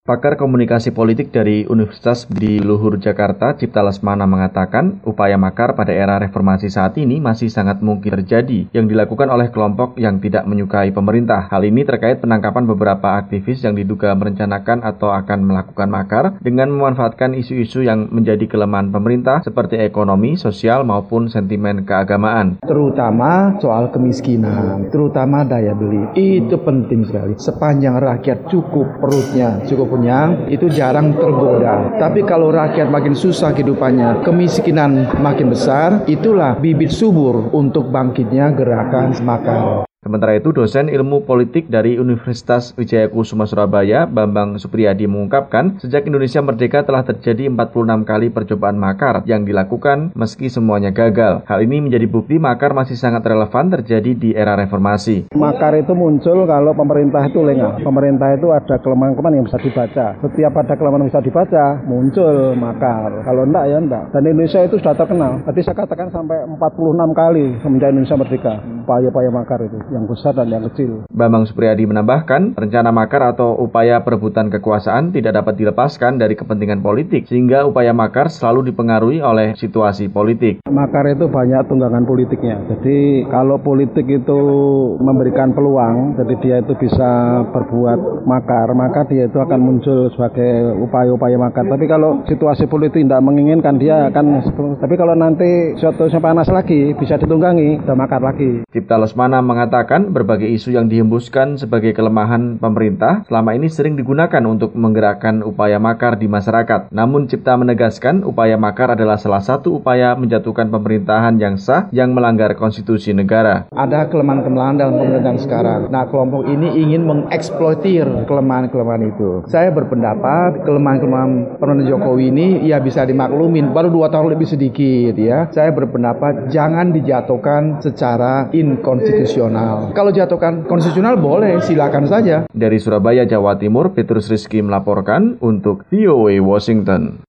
Pakar komunikasi politik dari Universitas di Luhur Jakarta, Cipta Lesmana mengatakan, upaya makar pada era reformasi saat ini masih sangat mungkin terjadi yang dilakukan oleh kelompok yang tidak menyukai pemerintah. Hal ini terkait penangkapan beberapa aktivis yang diduga merencanakan atau akan melakukan makar dengan memanfaatkan isu-isu yang menjadi kelemahan pemerintah seperti ekonomi, sosial maupun sentimen keagamaan. Terutama soal kemiskinan, terutama daya beli. Itu penting sekali. Sepanjang rakyat cukup perutnya, cukup kenyang, itu jarang tergoda. Tapi kalau rakyat makin susah kehidupannya, kemiskinan makin besar, itulah bibit subur untuk bangkitnya gerakan makar. Sementara itu, dosen ilmu politik dari Universitas Wijaya Kusuma Surabaya, Bambang Supriyadi mengungkapkan, sejak Indonesia merdeka telah terjadi 46 kali percobaan makar yang dilakukan meski semuanya gagal. Hal ini menjadi bukti makar masih sangat relevan terjadi di era reformasi. Makar itu muncul kalau pemerintah itu lengah. Pemerintah itu ada kelemahan-kelemahan yang bisa dibaca. Setiap ada kelemahan yang bisa dibaca, muncul makar. Kalau enggak, ya enggak. Dan Indonesia itu sudah terkenal. Tadi saya katakan sampai 46 kali semenjak Indonesia merdeka. Upaya-upaya makar itu, yang besar dan yang kecil. Bambang Supriyadi menambahkan, rencana makar atau upaya perebutan kekuasaan tidak dapat dilepaskan dari kepentingan politik, sehingga upaya makar selalu dipengaruhi oleh situasi politik. Makar itu banyak tunggangan politiknya. Jadi kalau politik itu memberikan peluang, jadi dia itu bisa berbuat makar, maka dia itu akan muncul sebagai upaya-upaya makar. Tapi kalau situasi politik tidak menginginkan, dia akan. Tapi kalau nanti situasinya panas lagi, bisa ditunggangi, udah makar lagi. Cipta Lesmana mengatakan berbagai isu yang dihembuskan sebagai kelemahan pemerintah selama ini sering digunakan untuk menggerakkan upaya makar di masyarakat. Namun Cipta menegaskan upaya makar adalah salah satu upaya menjatuhkan pemerintahan yang sah yang melanggar konstitusi negara. Ada kelemahan-kelemahan dalam pemerintahan sekarang. Nah, kelompok ini ingin mengeksploitir kelemahan-kelemahan itu. Saya berpendapat kelemahan-kelemahan pemerintahan Jokowi ini ya bisa dimaklumin. Baru 2 tahun lebih sedikit ya. Saya berpendapat jangan dijatuhkan secara inkonstitusional. Kalau jatuhkan konstitusional boleh, silakan saja. Dari Surabaya, Jawa Timur, Petrus Rizky melaporkan untuk VOA Washington.